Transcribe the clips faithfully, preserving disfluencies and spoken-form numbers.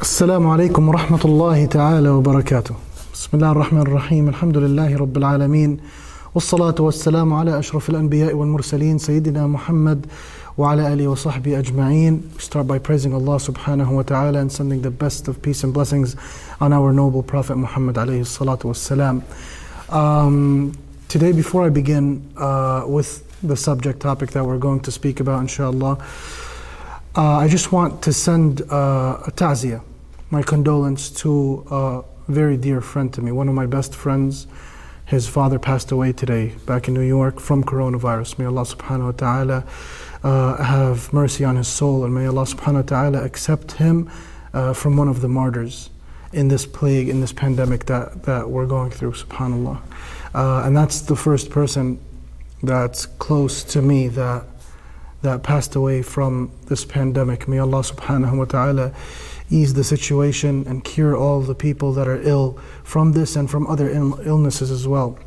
السلام عليكم ورحمة الله تعالى وبركاته. بسم الله الرحمن الرحيم. الحمد لله رب العالمين، والصلاة والسلام على أشرف الأنبياء والمرسلين سيدنا محمد وعلى آله وصحبه أجمعين. We start by praising Allah subhanahu wa ta'ala and sending the best of peace and blessings on our noble Prophet Muhammad alayhi salatu wassalam. Um, today, before I begin uh, with the subject topic that we're going to speak about, inshallah, uh, I just want to send uh, a ta'ziyah, my condolence to a very dear friend to me, one of my best friends. His father passed away today back in New York from coronavirus. May Allah subhanahu wa ta'ala uh, have mercy on his soul, and may Allah subhanahu wa ta'ala accept him uh, from one of the martyrs in this plague, in this pandemic that, that we're going through, subhanAllah. Uh, and that's the first person that's close to me that that passed away from this pandemic. May Allah subhanahu wa ta'ala ease the situation and cure all the people that are ill from this and from other Ill- illnesses as well.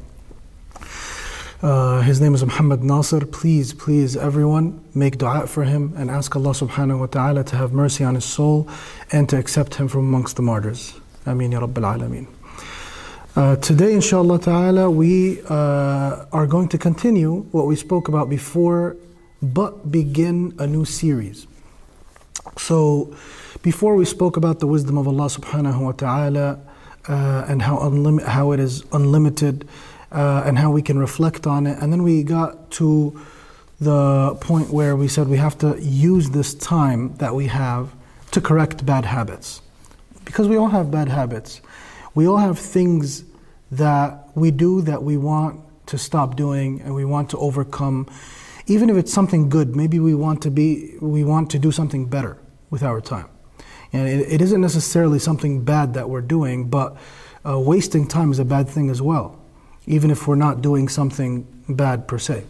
Uh, his name is Muhammad Nasir. Please, please, everyone, make dua for him and ask Allah subhanahu wa ta'ala to have mercy on his soul and to accept him from amongst the martyrs. Ameen ya Rabbil Alameen. Uh, today, inshallah ta'ala, we uh, are going to continue what we spoke about before, but begin a new series. So, before we spoke about the wisdom of Allah subhanahu wa ta'ala uh, and how unlim- how it is unlimited uh, and how we can reflect on it, and then we got to the point where we said we have to use this time that we have to correct bad habits. Because we all have bad habits. We all have things that we do that we want to stop doing and we want to overcome. Even if it's something good, maybe we want to be, we want to do something better with our time. And it, it isn't necessarily something bad that we're doing, but uh, wasting time is a bad thing as well, even if we're not doing something bad per se.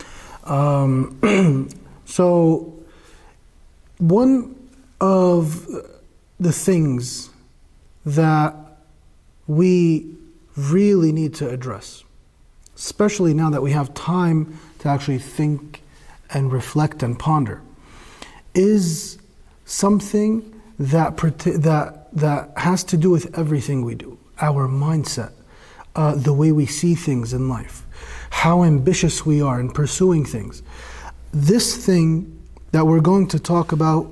Um, so, one of the things that we really need to address, especially now that we have time to actually think and reflect and ponder, is something that that that has to do with everything we do. Our mindset, uh, the way we see things in life, how ambitious we are in pursuing things. This thing that we're going to talk about,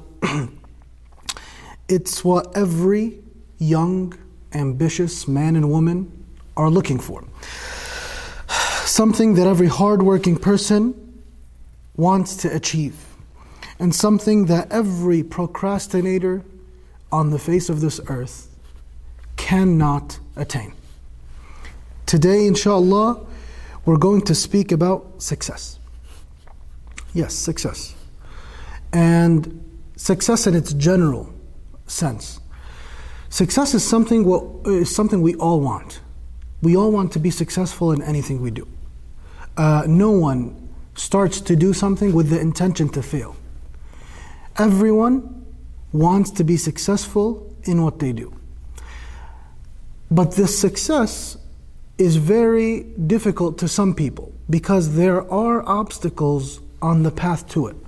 it's what every young, ambitious man and woman are looking for. Something that every hardworking person wants to achieve. And something that every procrastinator on the face of this earth cannot attain. Today, inshallah, we're going to speak about success. Yes, success. And success in its general sense. Success is something, what, is something we all want. We all want to be successful in anything we do. Uh, no one starts to do something with the intention to fail. Everyone wants to be successful in what they do. But this success is very difficult to some people because there are obstacles on the path to it.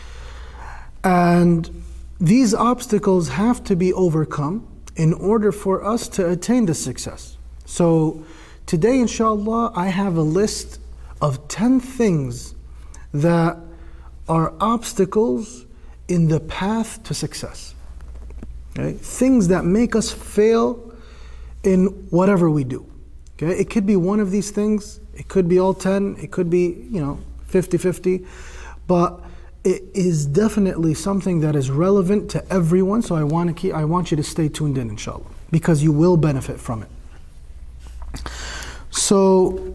And these obstacles have to be overcome in order for us to attain the success. So today, inshallah, I have a list of ten things that are obstacles in the path to success. Okay? Things that make us fail in whatever we do. Okay? It could be one of these things, it could be all ten, it could be, you know, fifty-fifty, but it is definitely something that is relevant to everyone, so I want to keep I want you to stay tuned in, inshallah, because you will benefit from it. So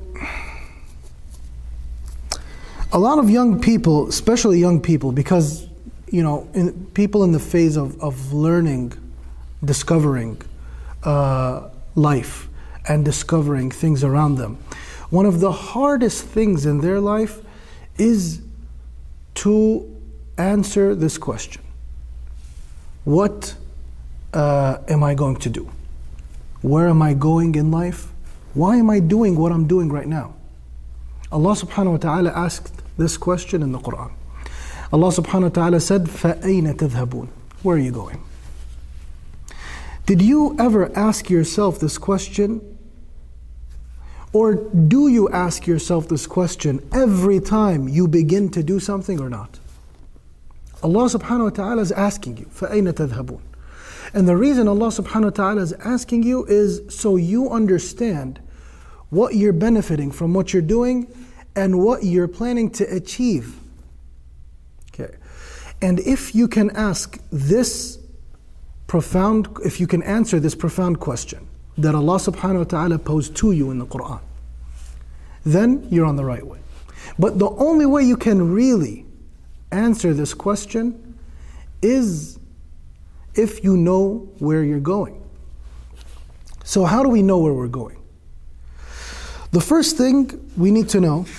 a lot of young people, especially young people, because you know, in, people in the phase of, of learning, discovering uh, life and discovering things around them, one of the hardest things in their life is to answer this question. What uh, am I going to do? Where am I going in life? Why am I doing what I'm doing right now? Allah subhanahu wa ta'ala asked this question in the Quran. Allah subhanahu wa ta'ala said, فَأَيْنَ تَذْهَبُونَ? Where are you going? Did you ever ask yourself this question? Or do you ask yourself this question every time you begin to do something or not? Allah subhanahu wa ta'ala is asking you, فَأَيْنَ تَذْهَبُونَ? And the reason Allah subhanahu wa ta'ala is asking you is so you understand what you're benefiting from what you're doing and what you're planning to achieve. Okay. And if you can ask this profound, if you can answer this profound question that Allah subhanahu wa ta'ala posed to you in the Quran, then you're on the right way. But the only way you can really answer this question is if you know where you're going. So how do we know where we're going? The first thing we need to know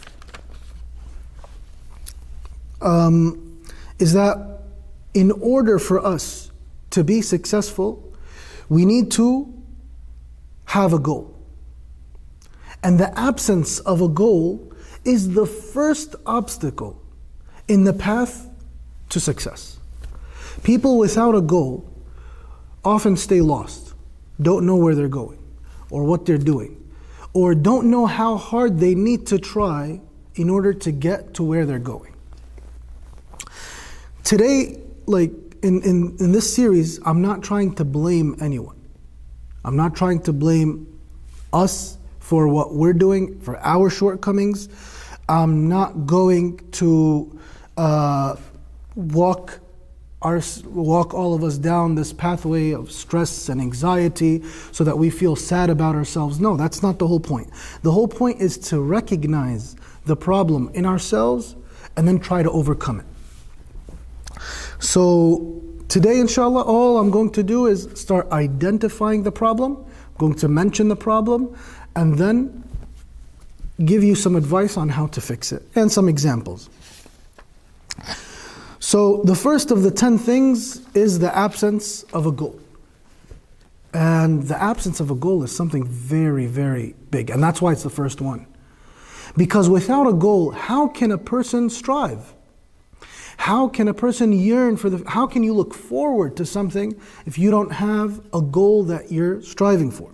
um, is that in order for us to be successful, we need to have a goal. And the absence of a goal is the first obstacle in the path to success. People without a goal often stay lost, don't know where they're going or what they're doing, or don't know how hard they need to try in order to get to where they're going. Today, like in, in, in this series, I'm not trying to blame anyone. I'm not trying to blame us for what we're doing, for our shortcomings. I'm not going to uh, walk our walk all of us down this pathway of stress and anxiety so that we feel sad about ourselves. No, that's not the whole point. The whole point is to recognize the problem in ourselves and then try to overcome it. So today, inshallah, all I'm going to do is start identifying the problem. I'm going to mention the problem and then give you some advice on how to fix it and some examples. So the first of the ten things is the absence of a goal. And the absence of a goal is something very, very big. And that's why it's the first one. Because without a goal, how can a person strive? How can a person yearn for the, how can you look forward to something if you don't have a goal that you're striving for?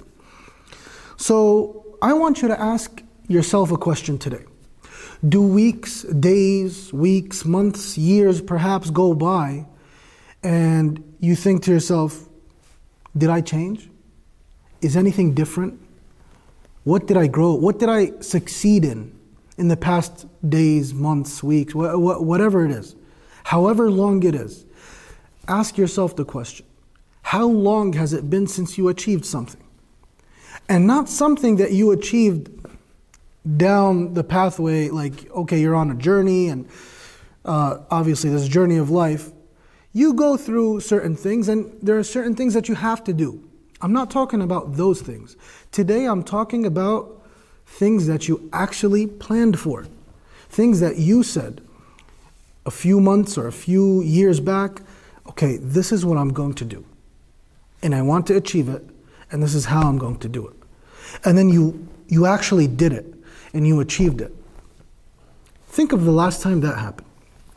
So I want you to ask yourself a question today. Do weeks, days, weeks, months, years perhaps go by and you think to yourself, did I change? Is anything different? What did I grow? What did I succeed in in the past days, months, weeks, wh- wh- whatever it is? However long it is, ask yourself the question, how long has it been since you achieved something? And not something that you achieved down the pathway, like, okay, you're on a journey, and uh, obviously this journey of life, you go through certain things, and there are certain things that you have to do. I'm not talking about those things. Today I'm talking about things that you actually planned for, things that you said a few months or a few years back, okay, this is what I'm going to do, and I want to achieve it, and this is how I'm going to do it. And then you you actually did it, and you achieved it. Think of the last time that happened.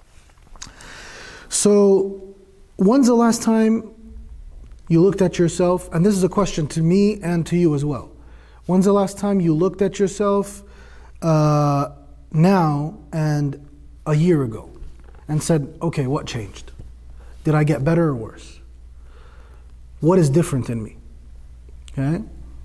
So, when's the last time you looked at yourself? And this is a question to me and to you as well. When's the last time you looked at yourself uh, now and a year ago and said, okay, what changed? Did I get better or worse? What is different in me? Okay?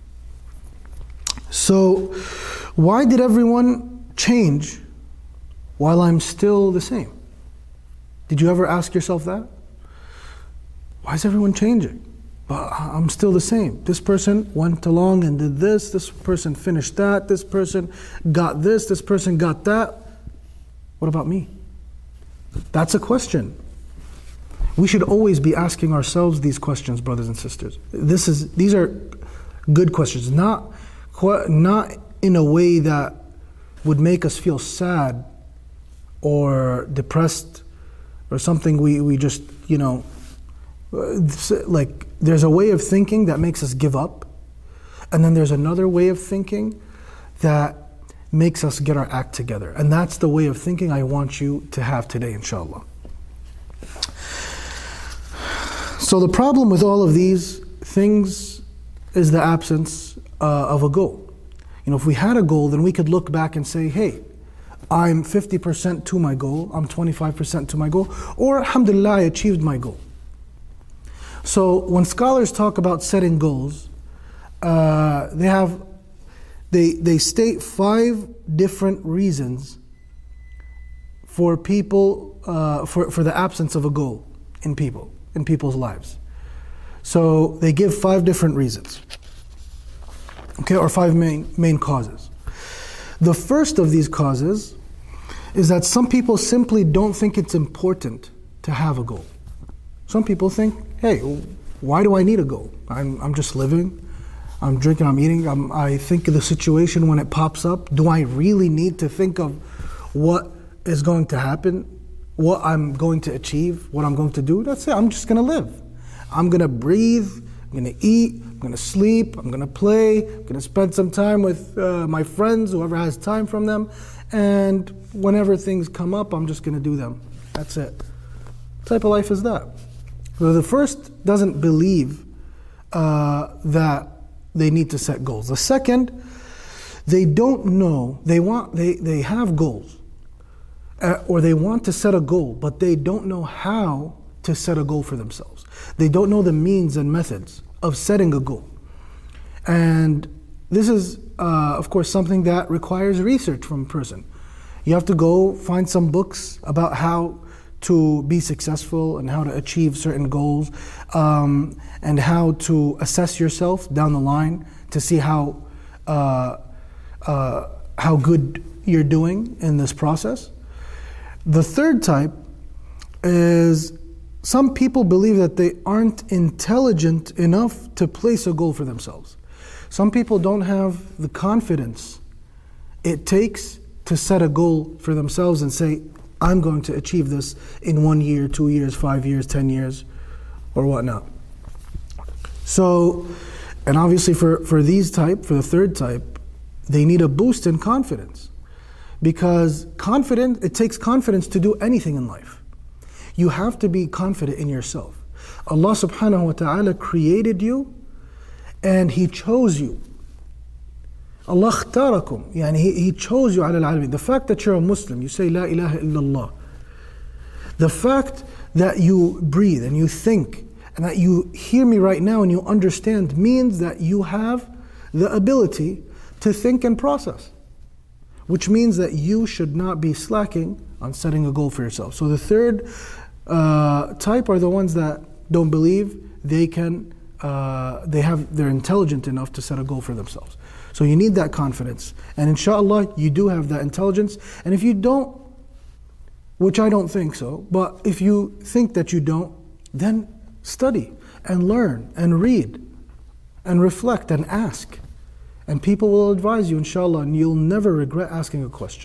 So, why did everyone change while I'm still the same? Did you ever ask yourself that? Why is everyone changing? But I'm still the same. This person went along and did this, this person finished that, this person got this, this person got that. What about me? That's a question. We should always be asking ourselves these questions, brothers and sisters. This is these are good questions, not not in a way that would make us feel sad or depressed or something we, we just, you know, like there's a way of thinking that makes us give up, and then there's another way of thinking that makes us get our act together. And that's the way of thinking I want you to have today, inshallah. So the problem with all of these things is the absence uh, of a goal. You know, if we had a goal, then we could look back and say, hey, I'm fifty percent to my goal, I'm twenty-five percent to my goal, or alhamdulillah, I achieved my goal. So when scholars talk about setting goals, uh, they have they they state five different reasons for people uh, for for the absence of a goal in people in people's lives. So they give five different reasons, okay, or five main main causes. The first of these causes is that some people simply don't think it's important to have a goal. Some people think, hey, why do I need a goal? I'm, I'm just living, I'm drinking, I'm eating, I'm, I think of the situation when it pops up. Do I really need to think of what is going to happen, what I'm going to achieve, what I'm going to do? That's it, I'm just going to live. I'm going to breathe, I'm going to eat, I'm going to sleep, I'm going to play, I'm going to spend some time with uh, my friends, whoever has time from them, and whenever things come up, I'm just going to do them. That's it. What type of life is that? So the first doesn't believe uh, that they need to set goals. The second, they don't know, they want, they, they have goals, uh, or they want to set a goal, but they don't know how to set a goal for themselves. They don't know the means and methods of setting a goal. And this is, uh, of course, something that requires research from a person. You have to go find some books about how to be successful and how to achieve certain goals, um, and how to assess yourself down the line to see how uh, uh, how good you're doing in this process. The third type is some people believe that they aren't intelligent enough to place a goal for themselves. Some people don't have the confidence it takes to set a goal for themselves and say, I'm going to achieve this in one year, two years, five years, ten years, or whatnot. So, and obviously for, for these type, for the third type, they need a boost in confidence. Because confidence, it takes confidence to do anything in life. You have to be confident in yourself. Allah subhanahu wa ta'ala created you and He chose you. Allah ikhtarakum, yani he, he chose you ala al-alamin. The fact that you're a Muslim, you say La ilaha illallah. The fact that you breathe and you think and that you hear me right now and you understand means that you have the ability to think and process. Which means that you should not be slacking on setting a goal for yourself. So the third uh, type are the ones that don't believe they can, uh, they have, they're intelligent enough to set a goal for themselves. So you need that confidence. And inshallah, you do have that intelligence. And if you don't, which I don't think so, but if you think that you don't, then study and learn and read and reflect and ask. And people will advise you, inshallah, and you'll never regret asking a question.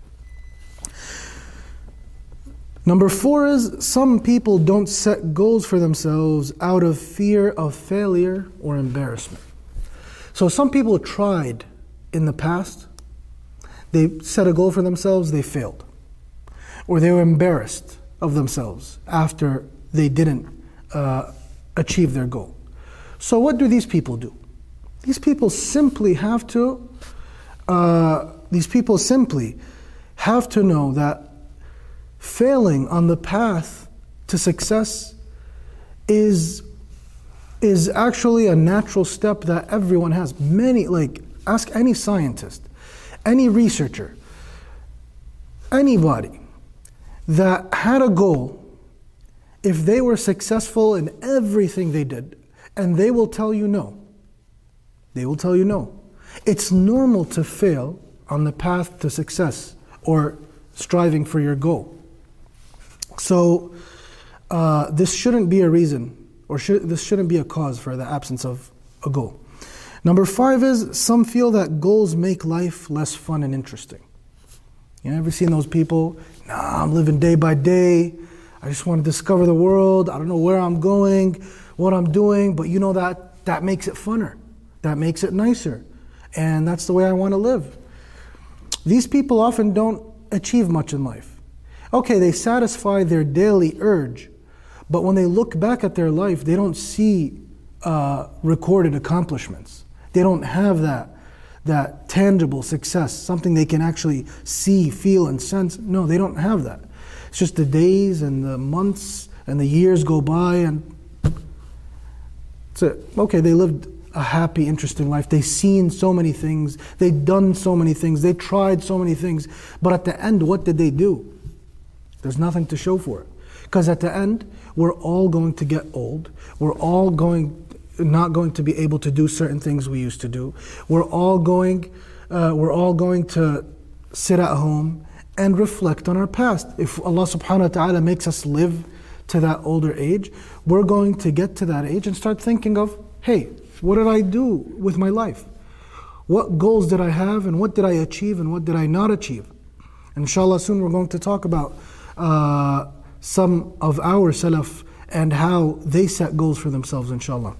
Number four is some people don't set goals for themselves out of fear of failure or embarrassment. So some people tried in the past, they set a goal for themselves, they failed. Or they were embarrassed of themselves after they didn't uh, achieve their goal. So what do these people do? These people simply have to, uh, these people simply have to know that failing on the path to success is is actually a natural step that everyone has. Many, like, ask any scientist, any researcher, anybody that had a goal, if they were successful in everything they did, and they will tell you no. They will tell you no. It's normal to fail on the path to success or striving for your goal. So uh, this shouldn't be a reason, or should, this shouldn't be a cause for the absence of a goal. Number five is some feel that goals make life less fun and interesting. You ever seen those people? Nah, I'm living day by day. I just want to discover the world. I don't know where I'm going, what I'm doing, but you know that that makes it funner. That makes it nicer. And that's the way I want to live. These people often don't achieve much in life. Okay, they satisfy their daily urge, but when they look back at their life, they don't see uh, recorded accomplishments. They don't have that, that tangible success, something they can actually see, feel, and sense. No, they don't have that. It's just the days and the months and the years go by, and that's it. Okay, they lived a happy, interesting life. They've seen so many things. They've done so many things. They tried so many things. But at the end, what did they do? There's nothing to show for it. Because at the end, we're all going to get old. We're all going, not going to be able to do certain things we used to do. We're all going, uh, we're all going to sit at home and reflect on our past. If Allah subhanahu wa ta'ala makes us live to that older age, we're going to get to that age and start thinking of, hey, what did I do with my life? What goals did I have, and what did I achieve, and what did I not achieve? And inshallah, soon we're going to talk about uh, some of our salaf and how they set goals for themselves, inshallah.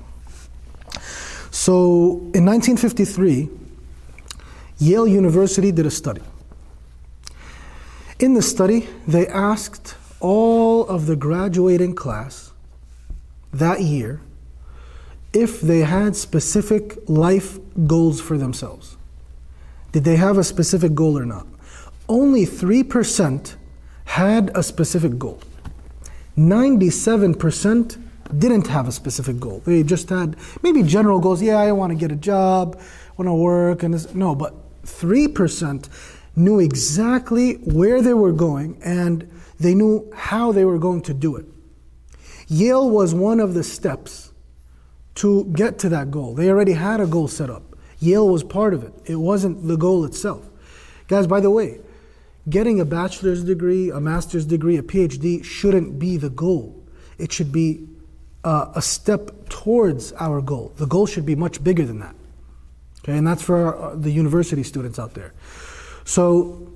So in nineteen fifty-three, Yale University did a study. In the study, they asked all of the graduating class that year if they had specific life goals for themselves. Did they have a specific goal or not? Only three percent had a specific goal. ninety-seven percent didn't have a specific goal. They just had maybe general goals. Yeah, I want to get a job, I want to work, and this. No, but three percent knew exactly where they were going, and they knew how they were going to do it. Yale was one of the steps to get to that goal. They already had a goal set up. Yale was part of it. It wasn't the goal itself. Guys, by the way, getting a bachelor's degree, a master's degree, a PhD shouldn't be the goal. It should be uh, a step towards our goal. The goal should be much bigger than that. Okay, and that's for our, the university students out there. So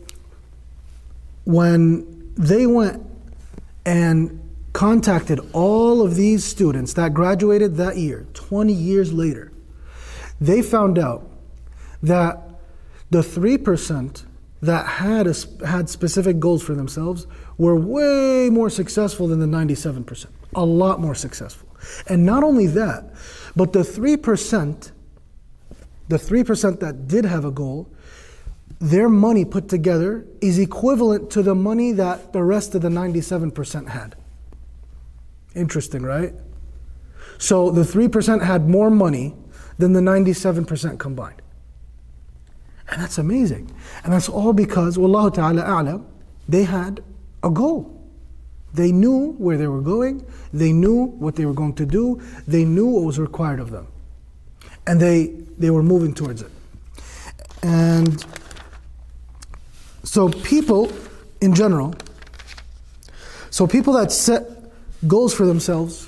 when they went and contacted all of these students that graduated that year, twenty years later, they found out that the three percent that had a, had specific goals for themselves were way more successful than the ninety-seven percent. A lot more successful. And not only that, but the three percent, the three percent that did have a goal, their money put together is equivalent to the money that the rest of the ninety-seven percent had. Interesting, right? So the three percent had more money than the ninety-seven percent combined. And that's amazing. And that's all because, Wallahu ta'ala a'lam, they had a goal. They knew where they were going. They knew what they were going to do. They knew what was required of them. And they, they were moving towards it. And so people in general, so people that set goals for themselves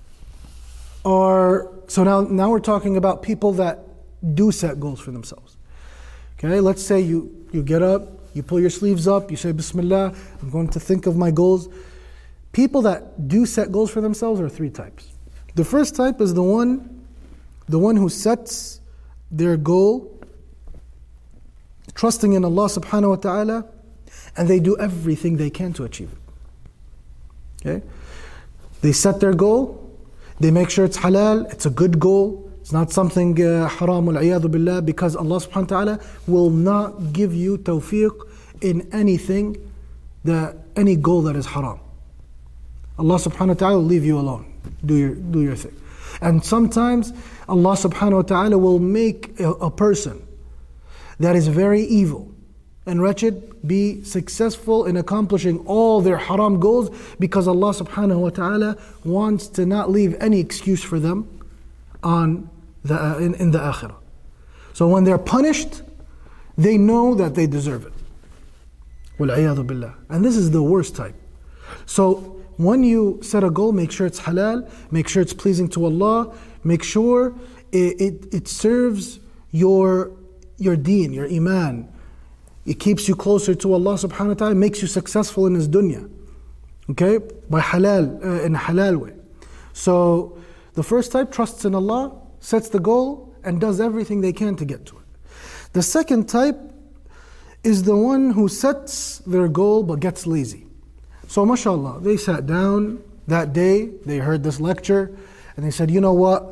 are, so now, now we're talking about people that do set goals for themselves. Okay, let's say you, you get up, you pull your sleeves up, you say, Bismillah, I'm going to think of my goals. People that do set goals for themselves are three types. The first type is the one, the one who sets their goal, trusting in Allah subhanahu wa ta'ala, and they do everything they can to achieve it. Okay? They set their goal, they make sure it's halal, it's a good goal, it's not something uh, haram wal-'iyadhu billah, because Allah subhanahu wa ta'ala will not give you tawfiq in anything, that any goal that is haram. Allah subhanahu wa ta'ala will leave you alone. Do your, do your thing. And sometimes Allah subhanahu wa ta'ala will make a, a person that is very evil and wretched be successful in accomplishing all their haram goals, because Allah subhanahu wa ta'ala wants to not leave any excuse for them on the, uh, in, in the akhirah. So when they're punished, they know that they deserve it. Wal-'iyadhu billah. And this is the worst type. So when you set a goal, make sure it's halal, make sure it's pleasing to Allah, make sure it, it, it serves your, your deen, your iman. It keeps you closer to Allah subhanahu wa ta'ala, makes you successful in His dunya. Okay? By halal, uh, in a halal way. So the first type trusts in Allah, sets the goal, and does everything they can to get to it. The second type is the one who sets their goal but gets lazy. So mashallah, they sat down that day, they heard this lecture, and they said, you know what?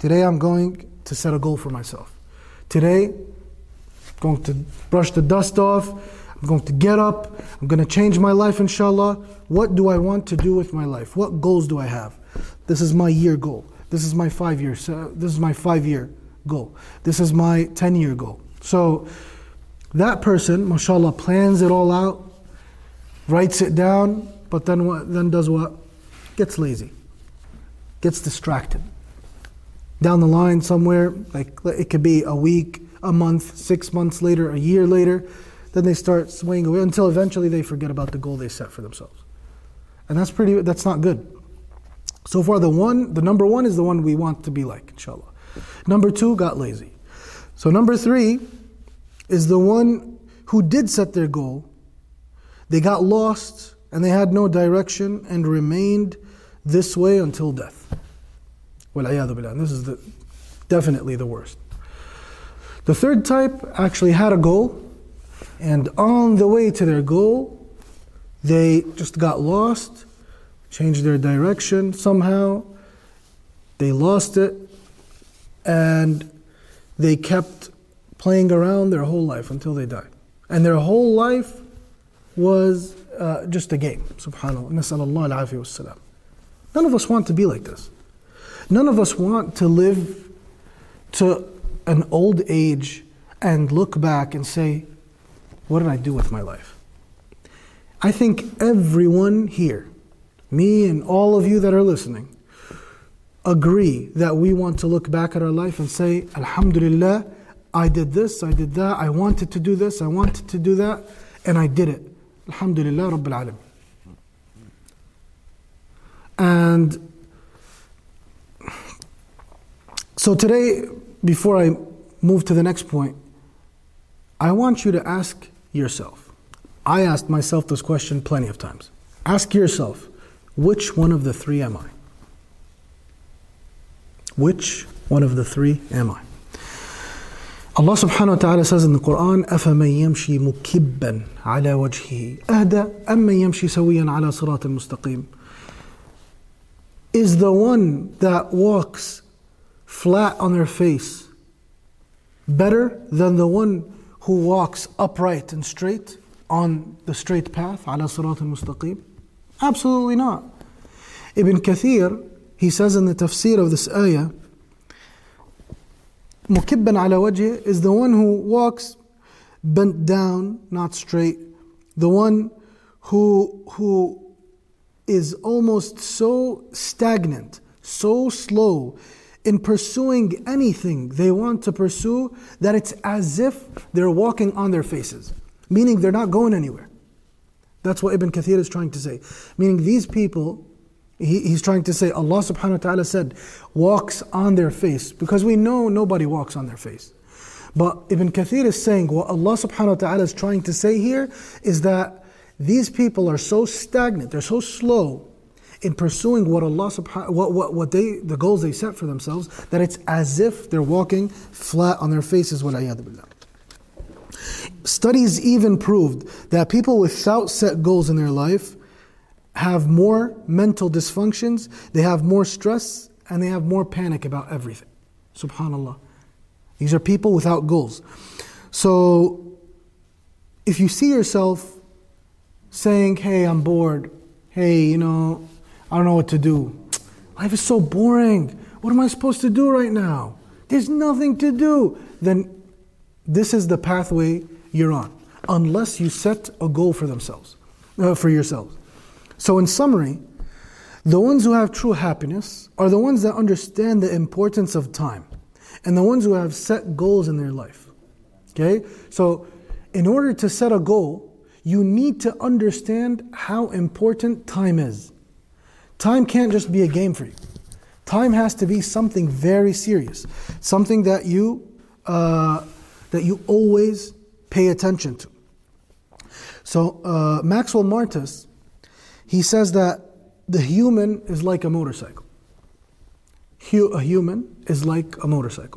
Today I'm going to set a goal for myself. Today, I'm going to brush the dust off. I'm going to get up. I'm going to change my life, inshallah. What do I want to do with my life? What goals do I have? This is my year goal. This is my five year. This is my five year goal. This is my ten year goal. So that person, mashallah, plans it all out, writes it down, but then what? Then does what? Gets lazy, gets distracted. Down the line somewhere, like it could be a week, a month, six months later, a year later, then they start swaying away until eventually they forget about the goal they set for themselves. And that's pretty, that's not good. So far the one, the number one is the one we want to be like, inshallah. Number two, got lazy. So number three is the one who did set their goal. They got lost and they had no direction and remained this way until death. وَالْعِيَاذُ بِاللَّهِ. This is the, definitely the worst. The third type actually had a goal, and on the way to their goal, they just got lost, changed their direction somehow, they lost it, and they kept playing around their whole life until they died. And their whole life was uh, just a game. Subhanallah. نسأل الله العافية والسلام. None of us want to be like this. None of us want to live to an old age and look back and say, what did I do with my life? I think everyone here, me and all of you that are listening, agree that we want to look back at our life and say, Alhamdulillah, I did this, I did that, I wanted to do this, I wanted to do that, and I did it. Alhamdulillah Rabbil Alameen. And so today, before I move to the next point, I want you to ask yourself. I asked myself this question plenty of times. Ask yourself, which one of the three am I? Which one of the three am I? Allah subhanahu wa ta'ala says in the Quran, أَفَمَنْ يَمْشِي مُكِبًّا عَلَى وَجْهِهِ أَهْدَى أَمَّنْ يَمْشِي سَوِيًّا عَلَى صِرَاطٍ مُسْتَقِيمٍ. Is the one that walks flat on their face better than the one who walks upright and straight on the straight path, ala sirat al-mustaqim? Absolutely not. Ibn Kathir, he says in the tafsir of this ayah, mukibban ala wajhi is the one who walks bent down, not straight. The one who who is almost so stagnant, so slow in pursuing anything they want to pursue that it's as if they're walking on their faces, meaning they're not going anywhere. That's what Ibn Kathir is trying to say. Meaning these people, he, he's trying to say, Allah subhanahu wa ta'ala said, walks on their face, because we know nobody walks on their face. But Ibn Kathir is saying, what Allah subhanahu wa ta'ala is trying to say here is that these people are so stagnant, they're so slow in pursuing what Allah subhanahu what what what they the goals they set for themselves, that it's as if they're walking flat on their faces. Wal-'iyadhu billah. Studies even proved that people without set goals in their life have more mental dysfunctions, they have more stress, and they have more panic about everything. Subhanallah. These are people without goals. So if you see yourself saying, hey, I'm bored, hey, you know, I don't know what to do. Life is so boring. What am I supposed to do right now? There's nothing to do. Then this is the pathway you're on, unless you set a goal for themselves, uh, for yourselves. So in summary, the ones who have true happiness are the ones that understand the importance of time, and the ones who have set goals in their life. Okay? So in order to set a goal, you need to understand how important time is. Time can't just be a game for you. Time has to be something very serious, something that you uh, that you always pay attention to. So uh, Maxwell Martis, he says that the human is like a motorcycle. Hu- a human is like a motorcycle.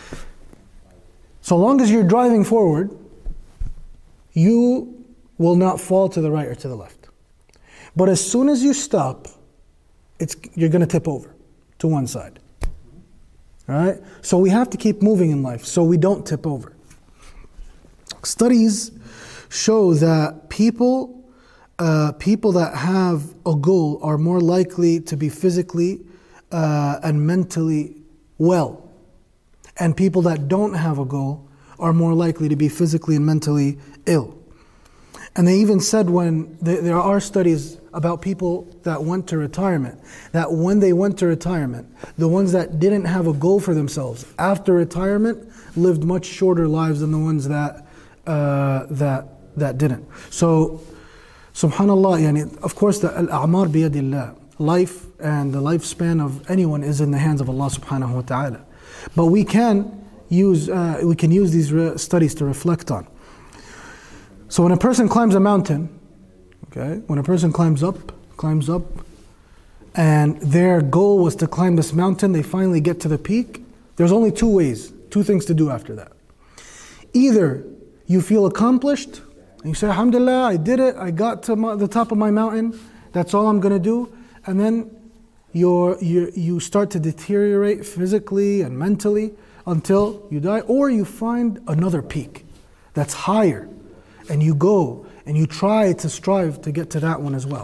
So long as you're driving forward, you will not fall to the right or to the left. But as soon as you stop, it's you're going to tip over to one side. right? So we have to keep moving in life so we don't tip over. Studies show that people, uh, people that have a goal are more likely to be physically uh, and mentally well. And people that don't have a goal are more likely to be physically and mentally ill. And they even said when they, there are studies about people that went to retirement, that when they went to retirement, the ones that didn't have a goal for themselves after retirement lived much shorter lives than the ones that uh, that that didn't. So, subhanallah, yani, of course, the al-a'mar biyadillah, life and the lifespan of anyone is in the hands of Allah subhanahu wa ta'ala. But we can use uh, we can use these re- studies to reflect on. So when a person climbs a mountain, okay, when a person climbs up, climbs up, and their goal was to climb this mountain, they finally get to the peak, there's only two ways, two things to do after that. Either you feel accomplished, and you say, alhamdulillah, I did it, I got to my, the top of my mountain, that's all I'm going to do, and then you're, you're, you start to deteriorate physically and mentally until you die, or you find another peak that's higher, and you go and you try to strive to get to that one as well.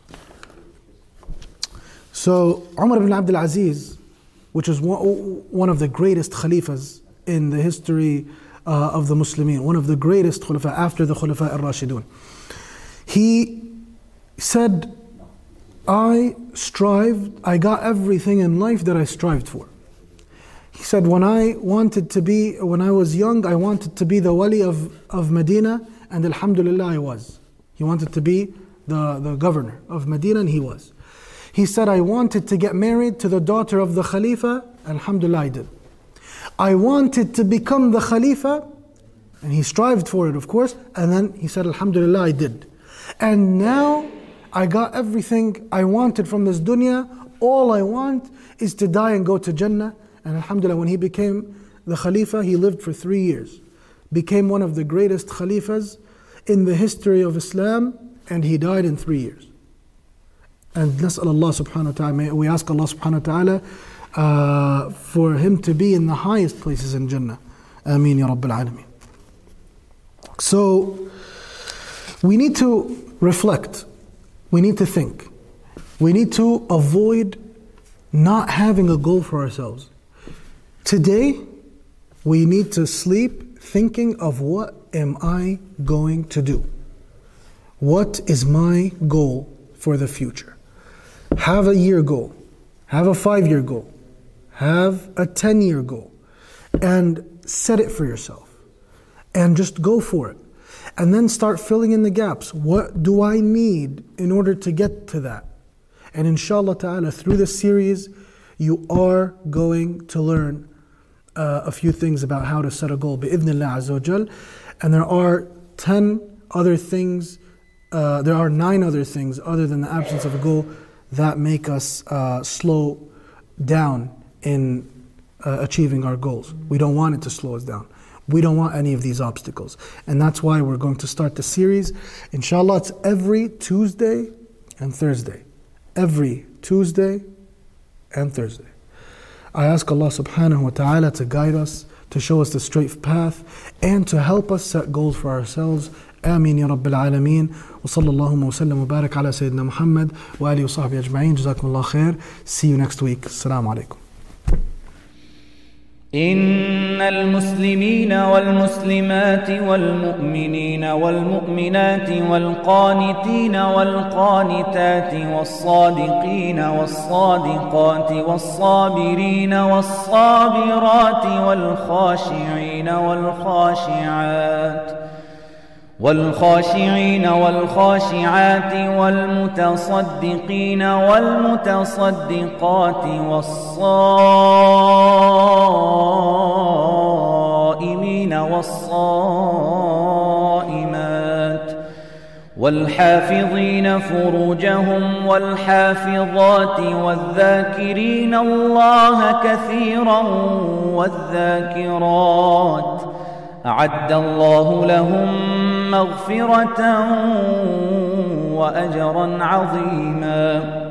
So Umar ibn Abdul Aziz, which is one, one of the greatest khalifas in the history uh, of the Muslimin, one of the greatest khulafa after the Khulafa al-Rashidun, he said, I strived, I got everything in life that I strived for. He said, when I wanted to be, when I was young, I wanted to be the wali of, of Medina, and alhamdulillah I was. He wanted to be the, the governor of Medina, and he was. He said, I wanted to get married to the daughter of the Khalifa, alhamdulillah I did. I wanted to become the Khalifa, and he strived for it, of course, and then he said, alhamdulillah I did. And now I got everything I wanted from this dunya. All I want is to die and go to Jannah. And alhamdulillah, when he became the Khalifa, he lived for three years. Became one of the greatest Khalifas in the history of Islam, and he died in three years. And nas'al Allah subhanahu wa ta'ala, we ask Allah subhanahu wa ta'ala uh, for him to be in the highest places in Jannah. Ameen ya Rabbil Alameen. So, we need to reflect. We need to think. We need to avoid not having a goal for ourselves. Today, we need to sleep thinking of what am I going to do? What is my goal for the future? Have a year goal. Have a five-year goal. Have a ten-year goal. And set it for yourself. And just go for it. And then start filling in the gaps. What do I need in order to get to that? And inshallah ta'ala, through this series, you are going to learn uh, a few things about how to set a goal, bi'idhnillah azza wa jal. And there are ten other things, uh, there are nine other things other than the absence of a goal that make us uh, slow down in uh, achieving our goals. We don't want it to slow us down. We don't want any of these obstacles. And that's why we're going to start the series. Inshallah, it's every Tuesday and Thursday. Every Tuesday and Thursday. I ask Allah subhanahu wa ta'ala to guide us, to show us the straight path, and to help us set goals for ourselves. Ameen ya Rabbil Alameen. Wa sallallahu wa sallam wa barak ala Sayyidina Muhammad wa alihi wa sahbihi ajma'in. Jazakumullah khair. See you next week. Assalamu alaikum. إن المسلمين والمسلمات والمؤمنين والمؤمنات والقانتين والقانتات والصادقين والصادقات والصابرين والصابرات والخاشعين والخاشعات والخاشعين والخاشعات والمتصدقين والمتصدقات والصائمين والصائمات والحافظين فروجهم والحافظات والذاكرين الله كثيرا والذاكرات أعد الله لهم مغفرة وأجرا عظيما.